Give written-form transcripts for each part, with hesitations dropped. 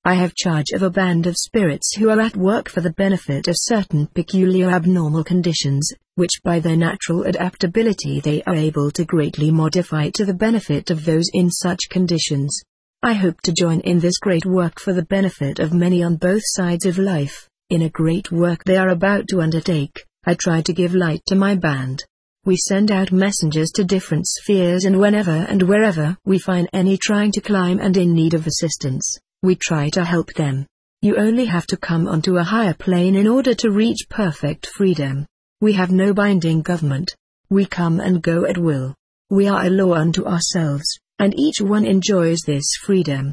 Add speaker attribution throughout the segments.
Speaker 1: I have charge of a band of spirits who are at work for the benefit of certain peculiar abnormal conditions, which by their natural adaptability they are able to greatly modify to the benefit of those in such conditions. I hope to join in this great work for the benefit of many on both sides of life. In a great work they are about to undertake, I try to give light to my band. We send out messengers to different spheres, and whenever and wherever we find any trying to climb and in need of assistance, we try to help them. You only have to come onto a higher plane in order to reach perfect freedom. We have no binding government. We come and go at will. We are a law unto ourselves, and each one enjoys this freedom.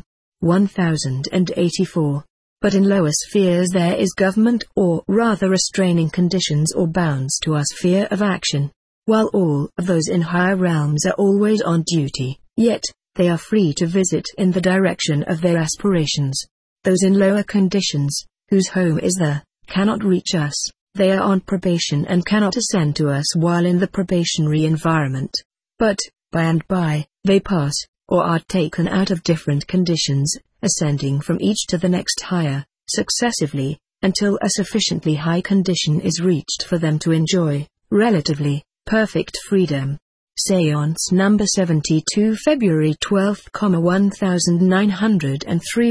Speaker 1: 1084. But in lower spheres there is government, or rather restraining conditions or bounds to our sphere of action. While all of those in higher realms are always on duty, yet they are free to visit in the direction of their aspirations. Those in lower conditions, whose home is there, cannot reach us. They are on probation and cannot ascend to us while in the probationary environment. But, by and by, they pass, or are taken out of different conditions, ascending from each to the next higher, successively, until a sufficiently high condition is reached for them to enjoy, relatively, perfect freedom. Séance number 72, February 12, 1903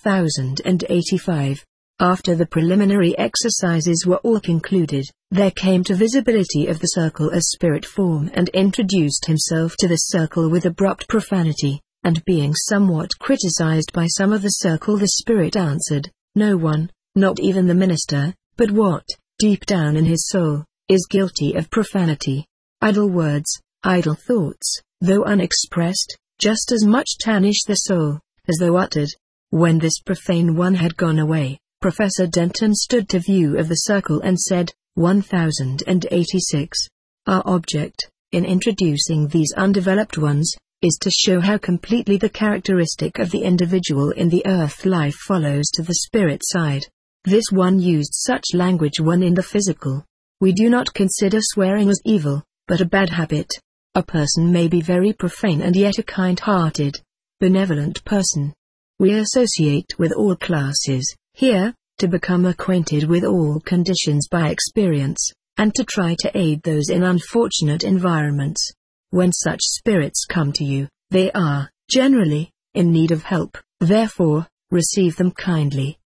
Speaker 1: 1085. After the preliminary exercises were all concluded, there came to visibility of the circle a spirit form and introduced himself to the circle with abrupt profanity, and being somewhat criticized by some of the circle, the spirit answered, "No one, not even the minister, but what, deep down in his soul, is guilty of profanity. Idle words, idle thoughts, though unexpressed, just as much tarnish the soul, as though uttered." When this profane one had gone away, Professor Denton stood to view of the circle and said, 1086. Our object, in introducing these undeveloped ones, is to show how completely the characteristic of the individual in the earth life follows to the spirit side. This one used such language when in the physical. We do not consider swearing as evil, but a bad habit. A person may be very profane and yet a kind-hearted, benevolent person. We associate with all classes, here, to become acquainted with all conditions by experience, and to try to aid those in unfortunate environments. When such spirits come to you, they are, generally, in need of help, therefore, receive them kindly.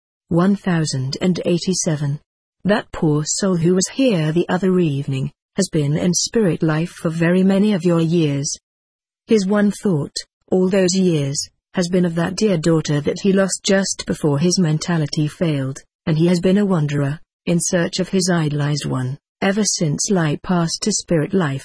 Speaker 1: 1087. That poor soul who was here the other evening, has been in spirit life for very many of your years. His one thought, all those years, has been of that dear daughter that he lost just before his mentality failed, and he has been a wanderer, in search of his idolized one, ever since light passed to spirit life.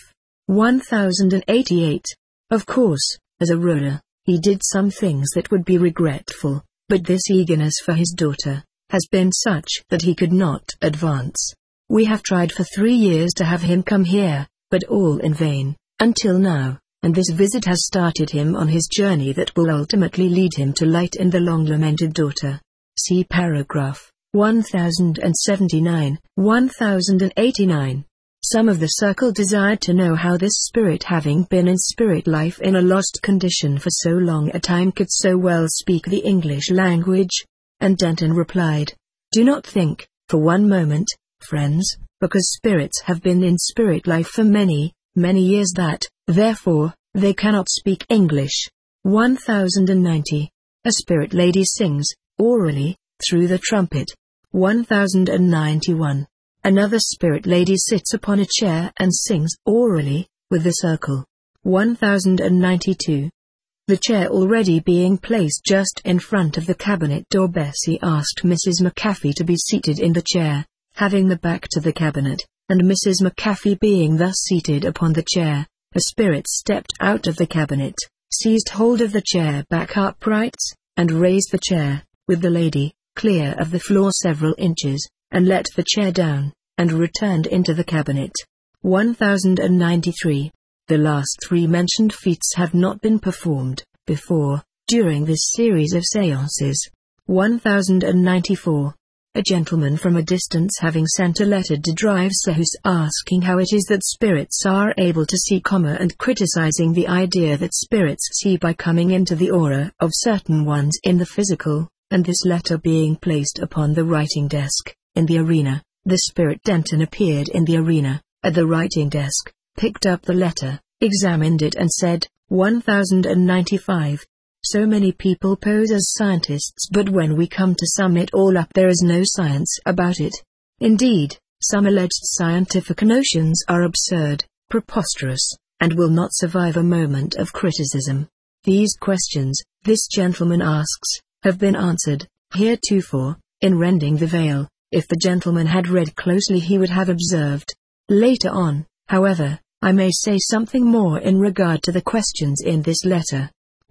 Speaker 1: 1088. Of course, as a ruler, he did some things that would be regretful, but this eagerness for his daughter has been such that he could not advance. We have tried for 3 years to have him come here, but all in vain, until now. And this visit has started him on his journey that will ultimately lead him to light in the long-lamented daughter. See paragraph 1079, 1089. Some of the circle desired to know how this spirit, having been in spirit life in a lost condition for so long a time, could so well speak the English language, and Denton replied, "Do not think, for one moment, friends, because spirits have been in spirit life for many, many years that, therefore, they cannot speak English." 1090. A spirit lady sings, orally, through the trumpet. 1091. Another spirit lady sits upon a chair and sings, orally, with the circle. 1092. The chair already being placed just in front of the cabinet door, Bessie asked Mrs. McAfee to be seated in the chair, having the back to the cabinet, and Mrs. McAfee being thus seated upon the chair, a spirit stepped out of the cabinet, seized hold of the chair back uprights, and raised the chair, with the lady, clear of the floor several inches, and let the chair down, and returned into the cabinet. 1093. The last 3 mentioned feats have not been performed before, during this series of séances. 1094. A gentleman from a distance having sent a letter to Drive Sahus asking how it is that spirits are able to see, and criticizing the idea that spirits see by coming into the aura of certain ones in the physical, and this letter being placed upon the writing desk, in the arena, the spirit Denton appeared in the arena, at the writing desk, picked up the letter, examined it and said, 1095. So many people pose as scientists, but when we come to sum it all up, there is no science about it. Indeed, some alleged scientific notions are absurd, preposterous, and will not survive a moment of criticism. These questions, this gentleman asks, have been answered, heretofore, in rending the veil. If the gentleman had read closely, he would have observed. Later on, however, I may say something more in regard to the questions in this letter.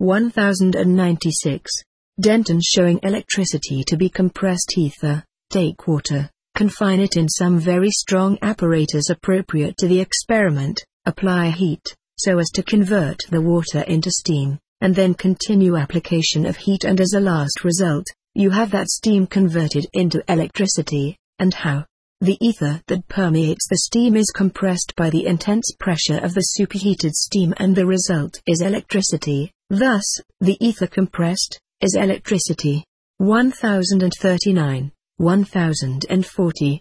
Speaker 1: 1096. Denton showing electricity to be compressed ether. Take water, confine it in some very strong apparatus appropriate to the experiment, apply heat, so as to convert the water into steam, and then continue application of heat, and as a last result, you have that steam converted into electricity. And how? The ether that permeates the steam is compressed by the intense pressure of the superheated steam, and the result is electricity. Thus, the ether compressed is electricity. 1039, 1040,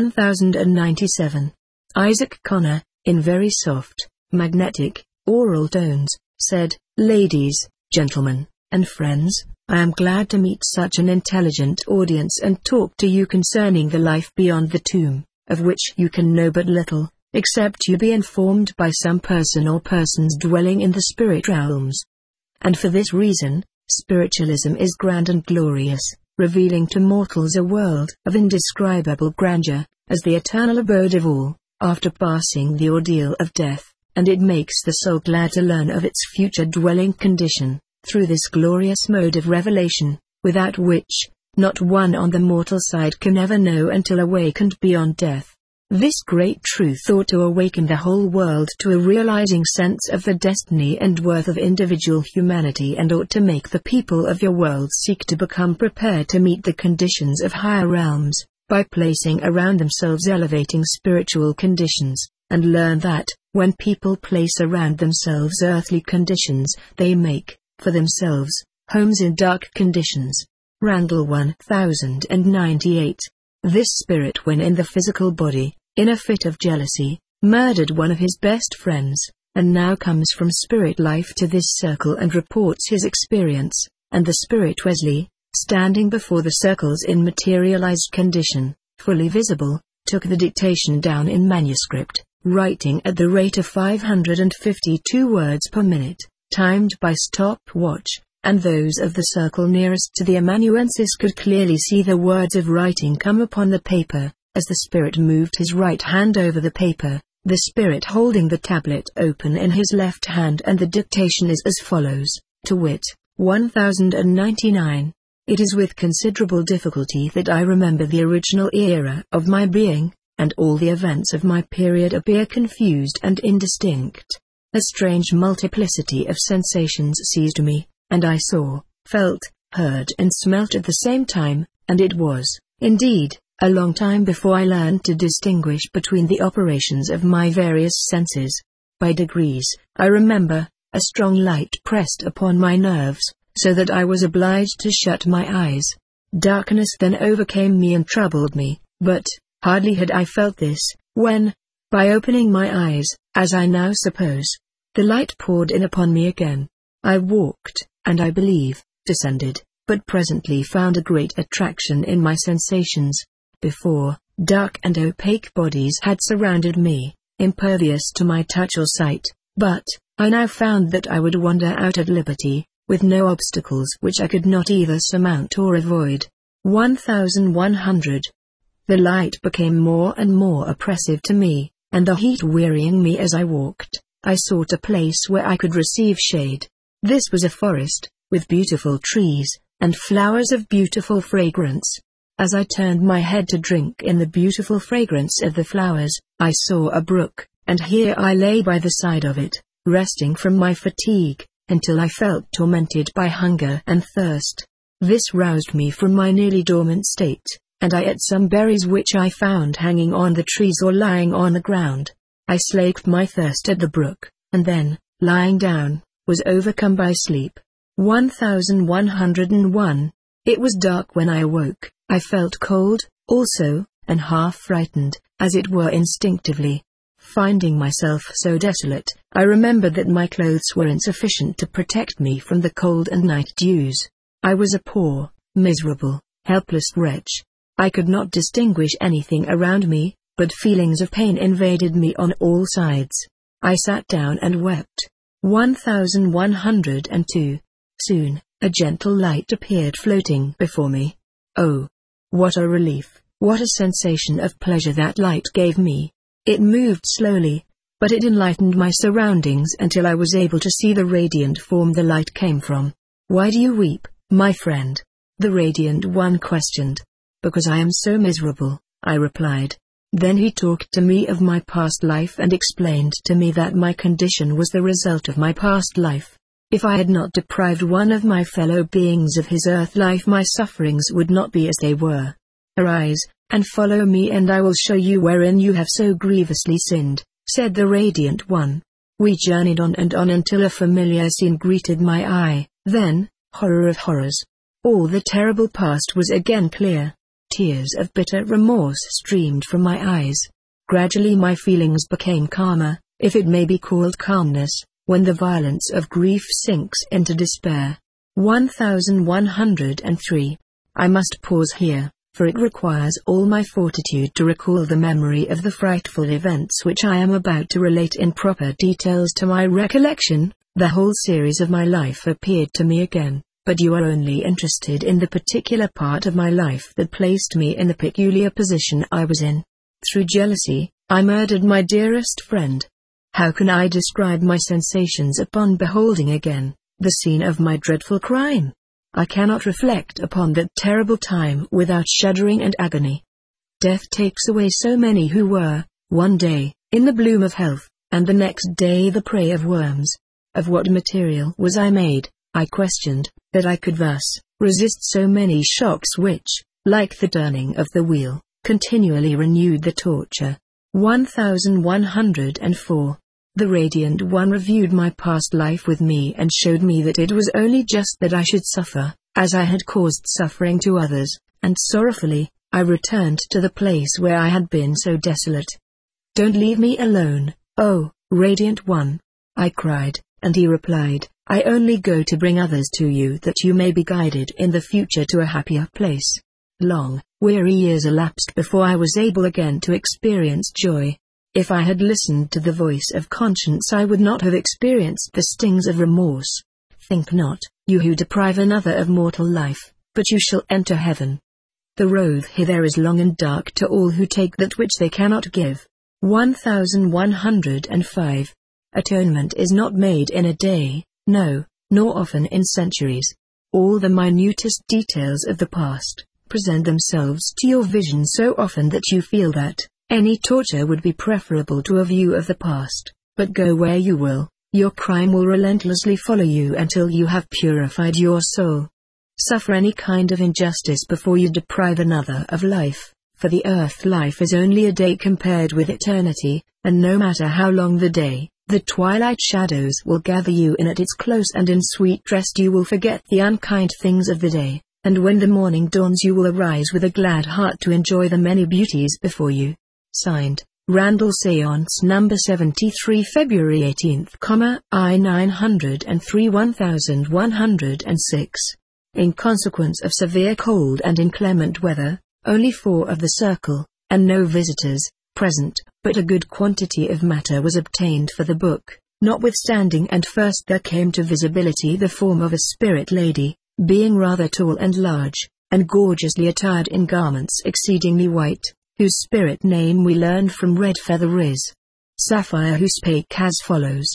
Speaker 1: 1097. Isaac Connor, in very soft, magnetic, oral tones, said, "Ladies, gentlemen, and friends, I am glad to meet such an intelligent audience and talk to you concerning the life beyond the tomb, of which you can know but little, except you be informed by some person or persons dwelling in the spirit realms. And for this reason, spiritualism is grand and glorious, revealing to mortals a world of indescribable grandeur, as the eternal abode of all, after passing the ordeal of death, and it makes the soul glad to learn of its future dwelling condition, through this glorious mode of revelation, without which, not one on the mortal side can ever know until awakened beyond death. This great truth ought to awaken the whole world to a realizing sense of the destiny and worth of individual humanity, and ought to make the people of your world seek to become prepared to meet the conditions of higher realms, by placing around themselves elevating spiritual conditions, and learn that, when people place around themselves earthly conditions, they make, for themselves, homes in dark conditions." Randall 1098. This spirit, when in the physical body, in a fit of jealousy, murdered one of his best friends, and now comes from spirit life to this circle and reports his experience, and the spirit Wesley, standing before the circles in materialized condition, fully visible, took the dictation down in manuscript, writing at the rate of 552 words per minute, timed by stopwatch, and those of the circle nearest to the amanuensis could clearly see the words of writing come upon the paper, as the spirit moved his right hand over the paper, the spirit holding the tablet open in his left hand, and the dictation is as follows, to wit, 1099. It is with considerable difficulty that I remember the original era of my being, and all the events of my period appear confused and indistinct. A strange multiplicity of sensations seized me, and I saw, felt, heard and smelt at the same time, and it was, indeed, a long time before I learned to distinguish between the operations of my various senses. By degrees, I remember, a strong light pressed upon my nerves, so that I was obliged to shut my eyes. Darkness then overcame me and troubled me, but, hardly had I felt this, when, by opening my eyes, as I now suppose, the light poured in upon me again. I walked, and I believe, descended, but presently found a great attraction in my sensations. Before, dark and opaque bodies had surrounded me, impervious to my touch or sight, but, I now found that I would wander out at liberty, with no obstacles which I could not either surmount or avoid. 1100. The light became more and more oppressive to me, and the heat wearying me as I walked, I sought a place where I could receive shade. This was a forest, with beautiful trees, and flowers of beautiful fragrance. As I turned my head to drink in the beautiful fragrance of the flowers, I saw a brook, and here I lay by the side of it, resting from my fatigue, until I felt tormented by hunger and thirst. This roused me from my nearly dormant state, and I ate some berries which I found hanging on the trees or lying on the ground. I slaked my thirst at the brook, and then, lying down, was overcome by sleep. 1101. It was dark when I awoke. I felt cold, also, and half frightened, as it were instinctively. Finding myself so desolate, I remembered that my clothes were insufficient to protect me from the cold and night dews. I was a poor, miserable, helpless wretch. I could not distinguish anything around me, but feelings of pain invaded me on all sides. I sat down and wept. 1102. Soon, a gentle light appeared floating before me. Oh! What a relief, what a sensation of pleasure that light gave me. It moved slowly, but it enlightened my surroundings until I was able to see the radiant form the light came from. "Why do you weep, my friend?" the Radiant One questioned. "Because I am so miserable," I replied. Then he talked to me of my past life and explained to me that my condition was the result of my past life. If I had not deprived one of my fellow beings of his earth life, my sufferings would not be as they were. "Arise, and follow me, and I will show you wherein you have so grievously sinned," said the Radiant One. We journeyed on and on until a familiar scene greeted my eye. Then, horror of horrors! All the terrible past was again clear. Tears of bitter remorse streamed from my eyes. Gradually my feelings became calmer, if it may be called calmness, when the violence of grief sinks into despair. 1103. I must pause here, for it requires all my fortitude to recall the memory of the frightful events which I am about to relate in proper details to my recollection. The whole series of my life appeared to me again, but you are only interested in the particular part of my life that placed me in the peculiar position I was in. Through jealousy, I murdered my dearest friend. How can I describe my sensations upon beholding again the scene of my dreadful crime? I cannot reflect upon that terrible time without shuddering and agony. Death takes away so many who were, one day, in the bloom of health, and the next day the prey of worms. Of what material was I made, I questioned, that I could thus resist so many shocks which, like the turning of the wheel, continually renewed the torture? 1104. The Radiant One reviewed my past life with me and showed me that it was only just that I should suffer, as I had caused suffering to others, and sorrowfully, I returned to the place where I had been so desolate. "Don't leave me alone, oh, Radiant One," I cried, and he replied, "I only go to bring others to you that you may be guided in the future to a happier place." Long, weary years elapsed before I was able again to experience joy. If I had listened to the voice of conscience, I would not have experienced the stings of remorse. "Think not, you who deprive another of mortal life, but you shall enter heaven. The road hither is long and dark to all who take that which they cannot give." 1105. Atonement is not made in a day, no, nor often in centuries. All the minutest details of the past present themselves to your vision so often that you feel that any torture would be preferable to a view of the past. But go where you will, your crime will relentlessly follow you until you have purified your soul. Suffer any kind of injustice before you deprive another of life, for the earth life is only a day compared with eternity, and no matter how long the day, the twilight shadows will gather you in at its close, and in sweet rest you will forget the unkind things of the day, and when the morning dawns you will arise with a glad heart to enjoy the many beauties before you. Signed, Randall Seance Number 73, February 18th, I 903 1106. In consequence of severe cold and inclement weather, only 4 of the circle, and no visitors, present, but a good quantity of matter was obtained for the book, notwithstanding, and first there came to visibility the form of a spirit lady, being rather tall and large, and gorgeously attired in garments exceedingly white, whose spirit name we learned from Red Feather is Sapphire, who spake as follows.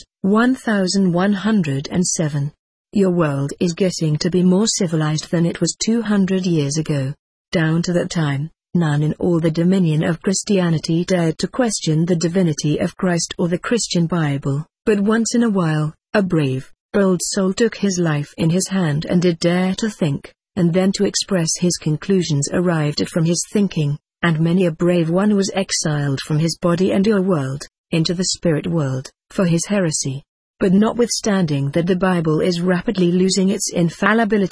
Speaker 1: 1107. Your world is getting to be more civilized than it was 200 years ago. Down to that time, none in all the dominion of Christianity dared to question the divinity of Christ or the Christian Bible, but once in a while, a brave, bold soul took his life in his hand and did dare to think, and then to express his conclusions arrived at from his thinking, and many a brave one was exiled from his body and your world, into the spirit world, for his heresy. But notwithstanding that the Bible is rapidly losing its infallibility,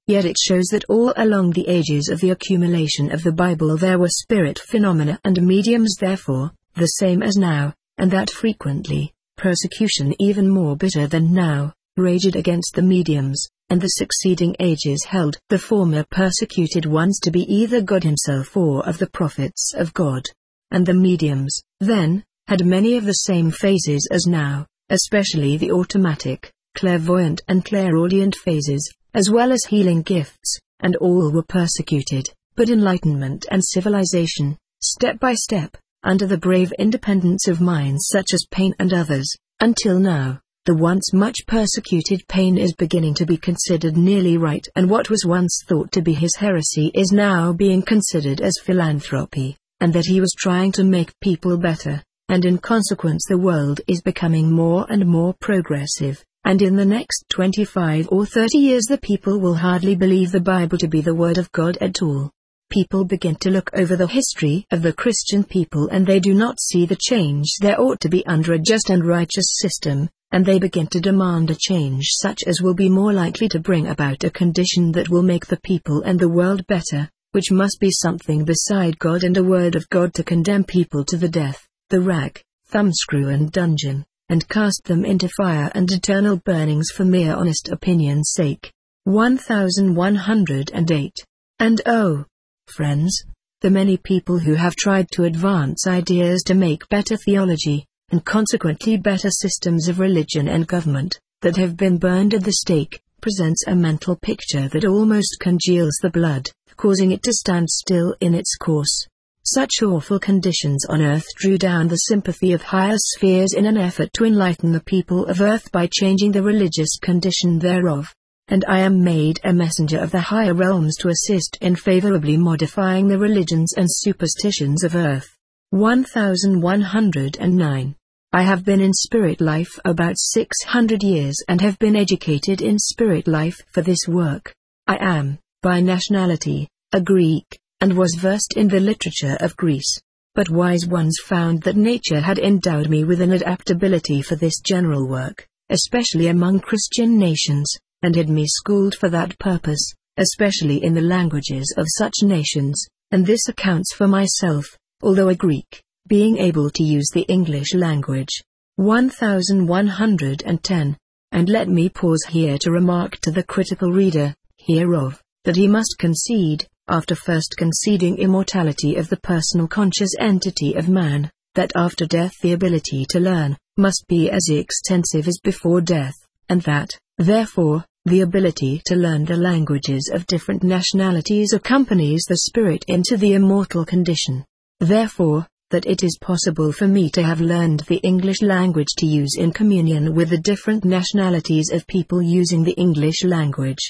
Speaker 1: Yet it shows that all along the ages of the accumulation of the Bible there were spirit phenomena and mediums, therefore, the same as now, and that frequently, persecution even more bitter than now, raged against the mediums, and the succeeding ages held the former persecuted ones to be either God himself or of the prophets of God. And the mediums, then, had many of the same phases as now, especially the automatic, clairvoyant and clairaudient phases, as well as healing gifts, and all were persecuted, but enlightenment and civilization, step by step, under the brave independence of minds such as Paine and others, until now, the once much persecuted Paine is beginning to be considered nearly right, and what was once thought to be his heresy is now being considered as philanthropy, and that he was trying to make people better, and in consequence the world is becoming more and more progressive. And in the next 25 or 30 years the people will hardly believe the Bible to be the Word of God at all. People begin to look over the history of the Christian people and they do not see the change there ought to be under a just and righteous system, and they begin to demand a change such as will be more likely to bring about a condition that will make the people and the world better, which must be something beside God and a word of God to condemn people to the death, the rack, thumbscrew and dungeon, and cast them into fire and eternal burnings for mere honest opinion's sake. 1108. And oh, friends, the many people who have tried to advance ideas to make better theology, and consequently better systems of religion and government, that have been burned at the stake, presents a mental picture that almost congeals the blood, causing it to stand still in its course. Such awful conditions on earth drew down the sympathy of higher spheres in an effort to enlighten the people of earth by changing the religious condition thereof. And I am made a messenger of the higher realms to assist in favorably modifying the religions and superstitions of earth. 1109. I have been in spirit life about 600 years and have been educated in spirit life for this work. I am, by nationality, a Greek, and was versed in the literature of Greece. But wise ones found that nature had endowed me with an adaptability for this general work, especially among Christian nations, and had me schooled for that purpose, especially in the languages of such nations, and this accounts for myself, although a Greek, being able to use the English language. 1110. And let me pause here to remark to the critical reader, hereof, that he must concede, after first conceding immortality of the personal conscious entity of man, that after death the ability to learn must be as extensive as before death, and that, therefore, the ability to learn the languages of different nationalities accompanies the spirit into the immortal condition. Therefore, that it is possible for me to have learned the English language to use in communion with the different nationalities of people using the English language.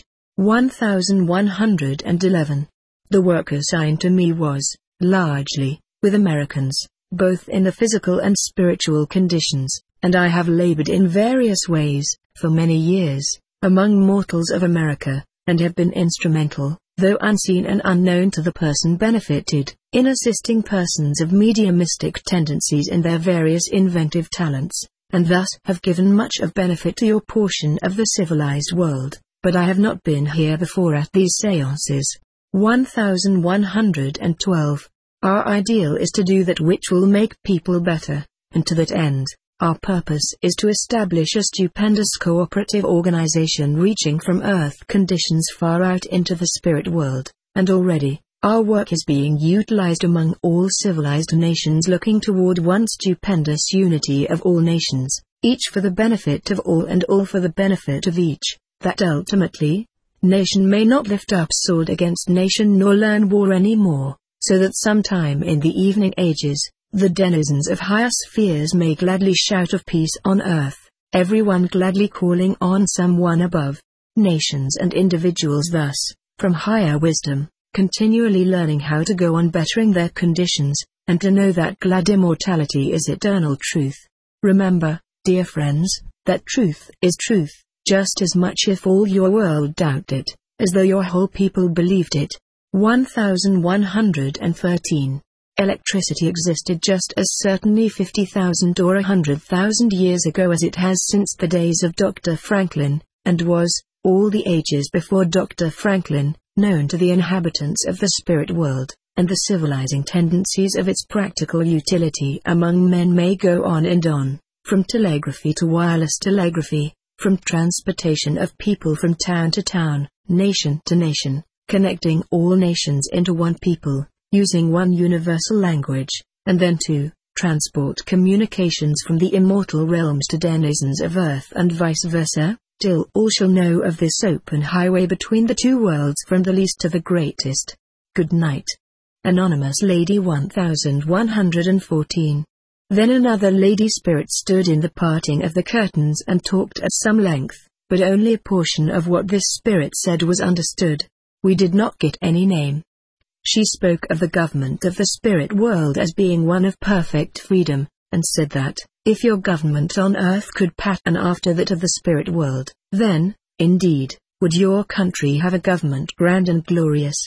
Speaker 1: 1111. The work assigned to me was, largely, with Americans, both in the physical and spiritual conditions, and I have labored in various ways, for many years, among mortals of America, and have been instrumental, though unseen and unknown to the person benefited, in assisting persons of mediumistic tendencies in their various inventive talents, and thus have given much of benefit to your portion of the civilized world, but I have not been here before at these seances. 1112. Our ideal is to do that which will make people better, and to that end, our purpose is to establish a stupendous cooperative organization reaching from earth conditions far out into the spirit world, and already, our work is being utilized among all civilized nations looking toward one stupendous unity of all nations, each for the benefit of all and all for the benefit of each, that ultimately, nation may not lift up sword against nation nor learn war any more, so that sometime in the evening ages, the denizens of higher spheres may gladly shout of peace on earth, everyone gladly calling on someone above. Nations and individuals thus, from higher wisdom, continually learning how to go on bettering their conditions, and to know that glad immortality is eternal truth. Remember, dear friends, that truth is truth, just as much if all your world doubted it, as though your whole people believed it. 1113. Electricity existed just as certainly 50,000 or 100,000 years ago as it has since the days of Dr. Franklin, and was, all the ages before Dr. Franklin, known to the inhabitants of the spirit world, and the civilizing tendencies of its practical utility among men may go on and on, from telegraphy to wireless telegraphy, from transportation of people from town to town, nation to nation, connecting all nations into one people, using one universal language, and then to transport communications from the immortal realms to denizens of earth and vice versa, till all shall know of this open highway between the two worlds from the least to the greatest. Good night. Anonymous Lady 1114. Then another lady spirit stood in the parting of the curtains and talked at some length, but only a portion of what this spirit said was understood. We did not get any name. She spoke of the government of the spirit world as being one of perfect freedom, and said that, if your government on earth could pattern after that of the spirit world, then, indeed, would your country have a government grand and glorious.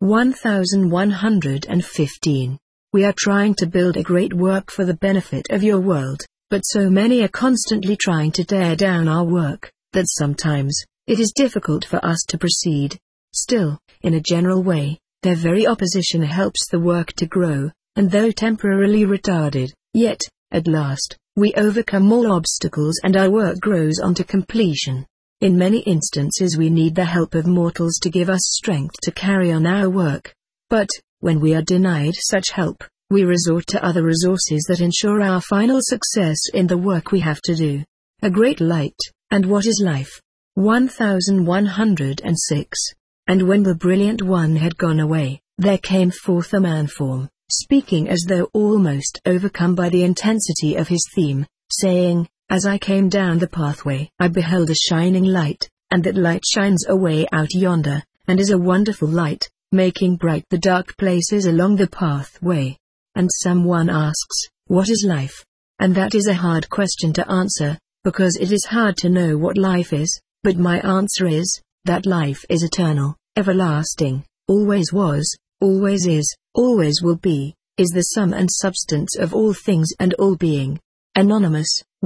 Speaker 1: 1115. We are trying to build a great work for the benefit of your world, but so many are constantly trying to tear down our work, that sometimes, it is difficult for us to proceed. Still, in a general way, their very opposition helps the work to grow, and though temporarily retarded, yet, at last, we overcome all obstacles and our work grows on to completion. In many instances we need the help of mortals to give us strength to carry on our work. But, when we are denied such help, we resort to other resources that ensure our final success in the work we have to do. A great light, and what is life? 1106. And when the brilliant one had gone away, there came forth a man form, speaking as though almost overcome by the intensity of his theme, saying, as I came down the pathway I beheld a shining light, and that light shines away out yonder, and is a wonderful light, making bright the dark places along the pathway. And someone asks, what is life? And that is a hard question to answer, because it is hard to know what life is, but my answer is, that life is eternal, everlasting, always was, always is, always will be, is the sum and substance of all things and all being. Anonymous,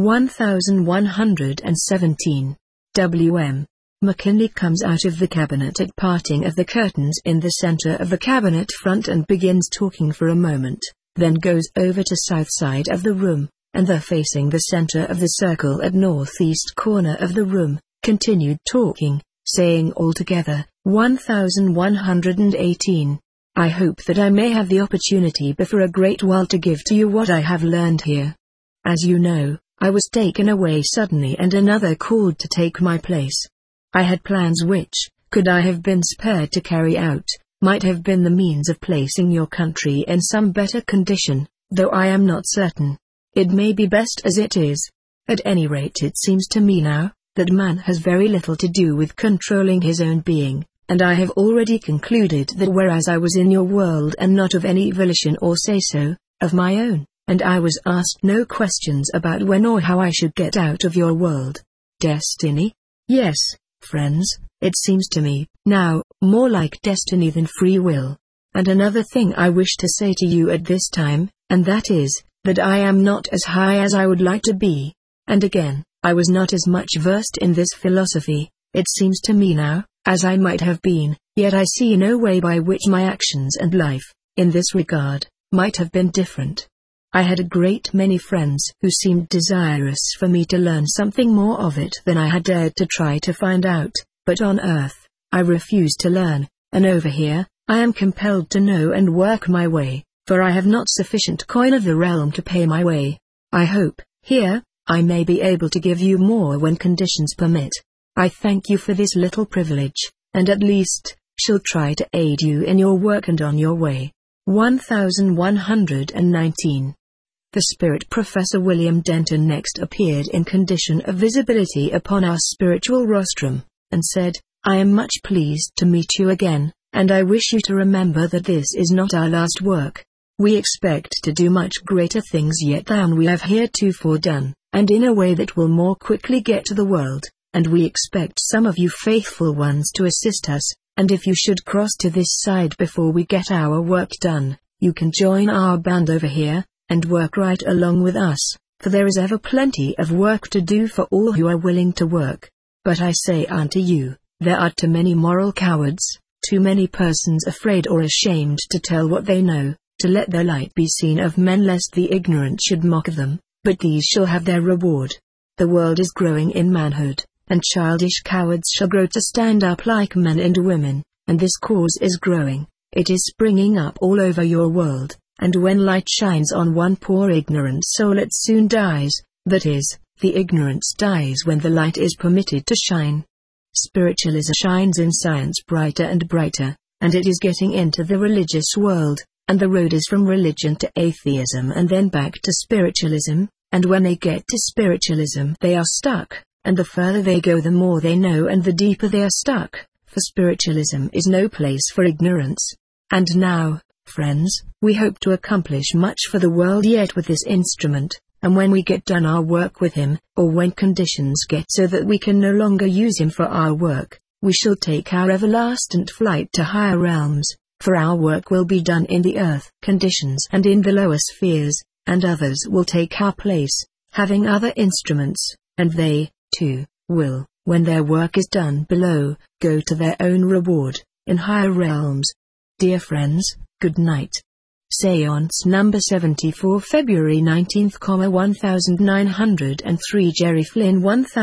Speaker 1: 1117. W.M. McKinley comes out of the cabinet at parting of the curtains in the center of the cabinet front and begins talking for a moment, then goes over to south side of the room, and there facing the center of the circle at northeast corner of the room, continued talking, saying altogether, 1118. I hope that I may have the opportunity before a great while to give to you what I have learned here. As you know, I was taken away suddenly and another called to take my place. I had plans which, could I have been spared to carry out, might have been the means of placing your country in some better condition, though I am not certain. It may be best as it is. At any rate it seems to me now, that man has very little to do with controlling his own being, and I have already concluded that whereas I was in your world and not of any volition or say-so, of my own, and I was asked no questions about when or how I should get out of your world. Destiny? Yes, friends, it seems to me, now, more like destiny than free will. And another thing I wish to say to you at this time, and that is, that I am not as high as I would like to be. And again, I was not as much versed in this philosophy, it seems to me now, as I might have been, yet I see no way by which my actions and life, in this regard, might have been different. I had a great many friends who seemed desirous for me to learn something more of it than I had dared to try to find out, but on earth, I refused to learn, and over here, I am compelled to know and work my way, for I have not sufficient coin of the realm to pay my way. I hope, here, I may be able to give you more when conditions permit. I thank you for this little privilege, and at least, shall try to aid you in your work and on your way. 1119. The spirit Professor William Denton next appeared in condition of visibility upon our spiritual rostrum, and said, I am much pleased to meet you again, and I wish you to remember that this is not our last work. We expect to do much greater things yet than we have heretofore done, and in a way that will more quickly get to the world, and we expect some of you faithful ones to assist us, and if you should cross to this side before we get our work done, you can join our band over here, and work right along with us, for there is ever plenty of work to do for all who are willing to work. But I say unto you, There are too many moral cowards, too many persons afraid or ashamed to tell what they know, to let their light be seen of men lest the ignorant should mock them, but these shall have their reward. The world is growing in manhood, and childish cowards shall grow to stand up like men and women, and this cause is growing, it is springing up all over your world, and when light shines on one poor ignorant soul it soon dies, that is, the ignorance dies when the light is permitted to shine. Spiritualism shines in science brighter and brighter, and it is getting into the religious world, and the road is from religion to atheism and then back to spiritualism, and when they get to spiritualism they are stuck, and the further they go the more they know and the deeper they are stuck, for spiritualism is no place for ignorance. And now, friends, we hope to accomplish much for the world yet with this instrument, and when we get done our work with him, or when conditions get so that we can no longer use him for our work, we shall take our everlasting flight to higher realms, for our work will be done in the earth conditions and in the lower spheres, and others will take our place, having other instruments, and they, too, will, when their work is done below, go to their own reward, in higher realms. Dear friends, good night. Seance number 74 February 19th, 1903 Jerry Flynn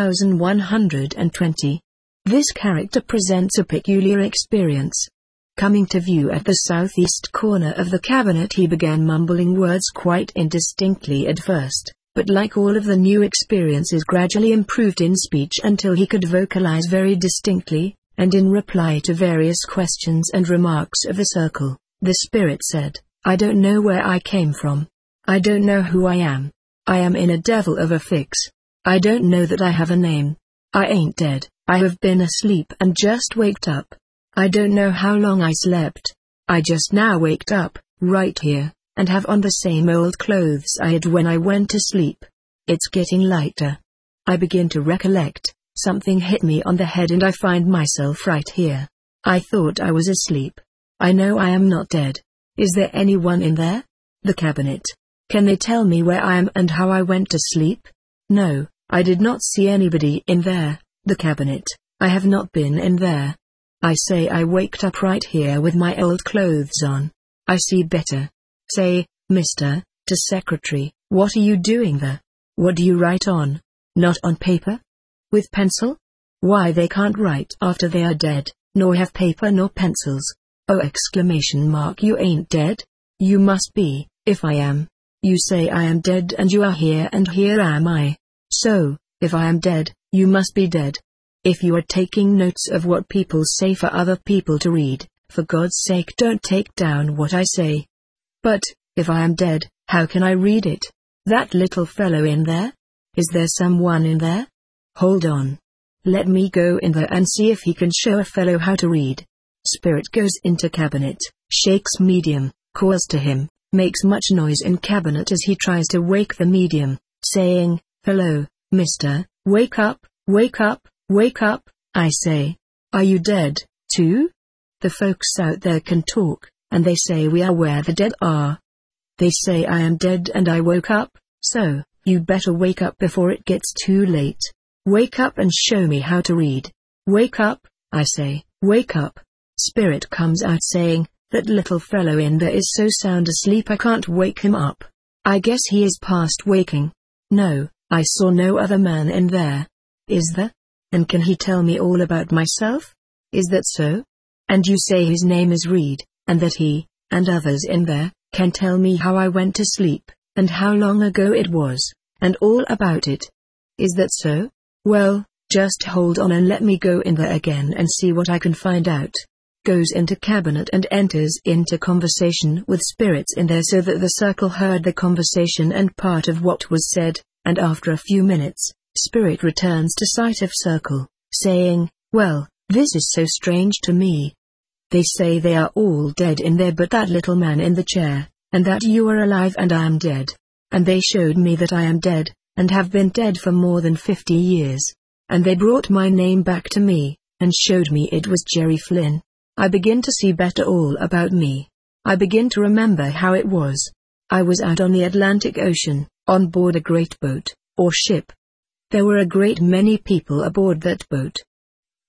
Speaker 1: 1120. This character presents a peculiar experience. Coming to view at the southeast corner of the cabinet he began mumbling words quite indistinctly at first, but like all of the new experiences gradually improved in speech until he could vocalize very distinctly, and in reply to various questions and remarks of the circle, the spirit said, "I don't know where I came from. I don't know who I am. I am in a devil of a fix. I don't know that I have a name. I ain't dead, I have been asleep and just waked up. I don't know how long I slept. I just now waked up, right here, and have on the same old clothes I had when I went to sleep. It's getting lighter. I begin to recollect, something hit me on the head and I find myself right here. I thought I was asleep. I know I am not dead. Is there anyone in there? The cabinet. Can they tell me where I am and how I went to sleep? No, I did not see anybody in there. The cabinet. I have not been in there. I say I waked up right here with my old clothes on. I see better. Say, Mr. to secretary, what are you doing there? What do you write on? Not on paper? With pencil? Why, they can't write after they are dead, nor have paper nor pencils. Oh exclamation mark, you ain't dead? You must be, if I am. You say I am dead and you are here and here am I. So, if I am dead, you must be dead. If you are taking notes of what people say for other people to read, for God's sake don't take down what I say. But, if I am dead, how can I read it? That little fellow in there? Is there someone in there? Hold on. Let me go in there and see if he can show a fellow how to read. Spirit goes into cabinet, shakes medium, calls to him, makes much noise in cabinet as he tries to wake the medium, saying, "Hello, mister, wake up, wake up. Wake up, I say. Are you dead, too? The folks out there can talk, and they say we are where the dead are. They say I am dead and I woke up, so, you better wake up before it gets too late. Wake up and show me how to read. Wake up, I say, wake up." Spirit comes out saying, "That little fellow in there is so sound asleep I can't wake him up. I guess he is past waking. No, I saw no other man in there. Is there? And can he tell me all about myself? Is that so? And you say his name is Reed, and that he, and others in there, can tell me how I went to sleep, and how long ago it was, and all about it. Is that so? Well, just hold on and let me go in there again and see what I can find out." Goes into cabinet and enters into conversation with spirits in there so that the circle heard the conversation and part of what was said, and after a few minutes, Spirit returns to sight of circle, saying, "Well, this is so strange to me. They say they are all dead in there but that little man in the chair, and that you are alive and I am dead. And they showed me that I am dead, and have been dead for more than 50 years. And they brought my name back to me, and showed me it was Jerry Flynn. I begin to see better all about me. I begin to remember how it was. I was out on the Atlantic Ocean, on board a great boat, or ship. There were a great many people aboard that boat.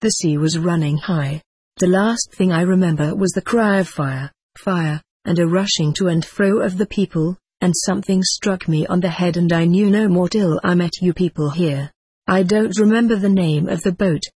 Speaker 1: The sea was running high. The last thing I remember was the cry of fire, fire, and a rushing to and fro of the people, and something struck me on the head and I knew no more till I met you people here. I don't remember the name of the boat,